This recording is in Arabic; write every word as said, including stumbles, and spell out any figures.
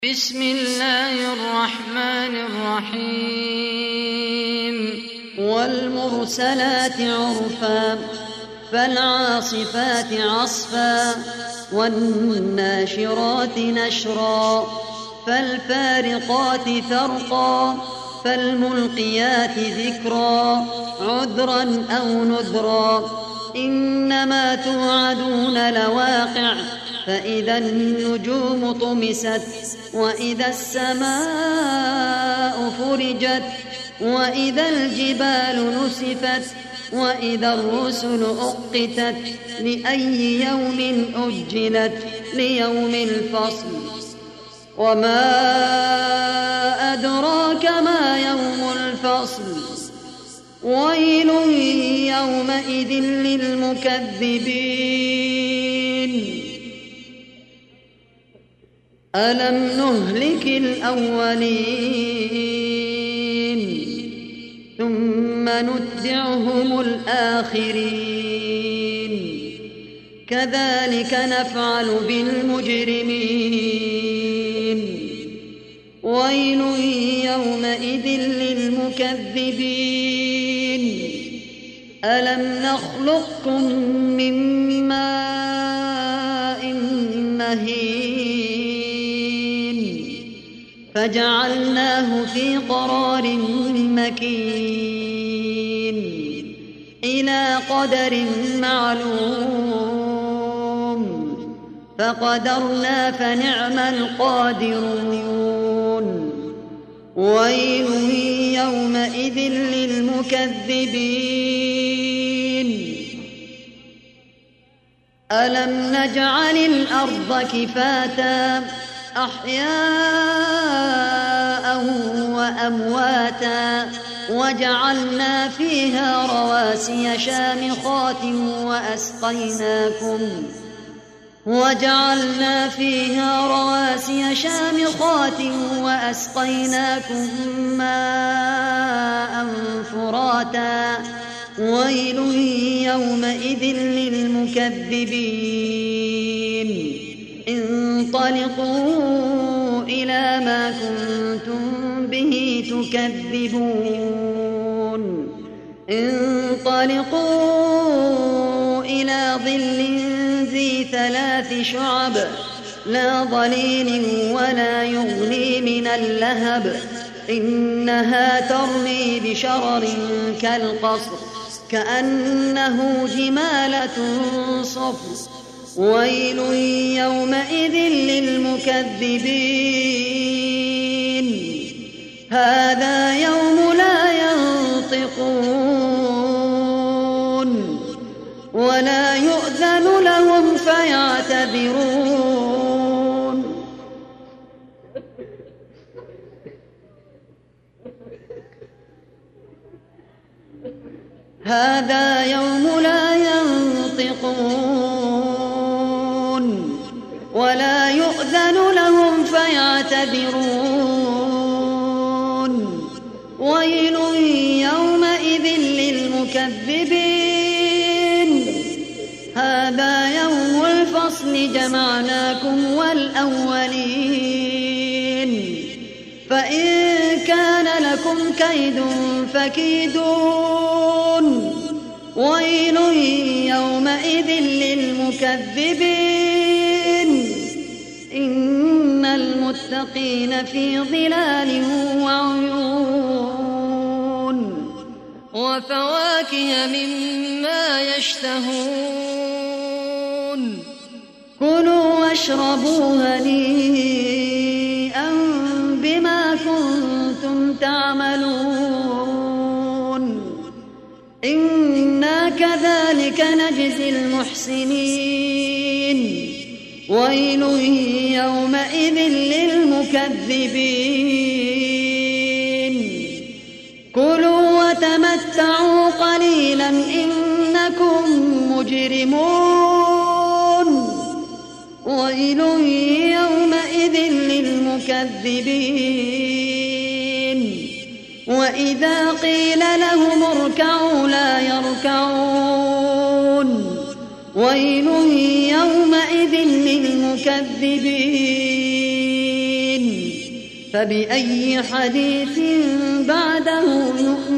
بسم الله الرحمن الرحيم والمرسلات عرفا فالعاصفات عصفا والناشرات نشرا فالفارقات فرقا فالملقيات ذكرا عذرا أو نذرا إنما توعدون لواقع فإذا النجوم طمست وإذا السماء فرجت وإذا الجبال نسفت وإذا الرسل أقتت لأي يوم أجلت ليوم الفصل وما أدراك ما يوم الفصل ويل يومئذ للمكذبين ألم نهلك الأولين ثم نتبعهم الآخرين كذلك نفعل بالمجرمين ويل يومئذ للمكذبين ألم نخلقكم من ماء مهين فجعلناه في قرار مكين إلى قدر معلوم فقدرنا فنعم القادرون ويل يومئذ للمكذبين ألم نجعل الأرض كفاتا أحياء وأمواتا وجعلنا فيها رواسي شامخات وأسقيناكم وجعلنا فيها رواسي شامخات وأسقيناكم ماء فراتا ويل يومئذ للمكذبين انطلقوا إلى ما كنتم به تكذبون انطلقوا إلى ظل ذي ثلاث شعب لا ظليل ولا يغني من اللهب إنها ترمي بشرر كالقصر كأنه جمالة صفر ويل يومئذ للمكذبين هذا يوم لا ينطقون ولا يؤذن لهم فيعتذرون هذا يوم لا ينطقون ولا يؤذن لهم فيعتذرون ويل يومئذ للمكذبين هذا يوم الفصل جمعناكم والأولين فإن كان لكم كيد فكيدون ويل يومئذ للمكذبين إن المتقين في ظلال وعيون وفواكه مما يشتهون كلوا واشربوا هنيئا بما كنتم تعملون إنا كذلك نجزي المحسنين ويل يومئذ للمكذبين كلوا وتمتعوا قليلا إنكم مجرمون ويل يومئذ للمكذبين وإذا قيل لهم اركعوا لا يركعون ويل يومئذ للمكذبين فبأي حديث بعده يؤمنون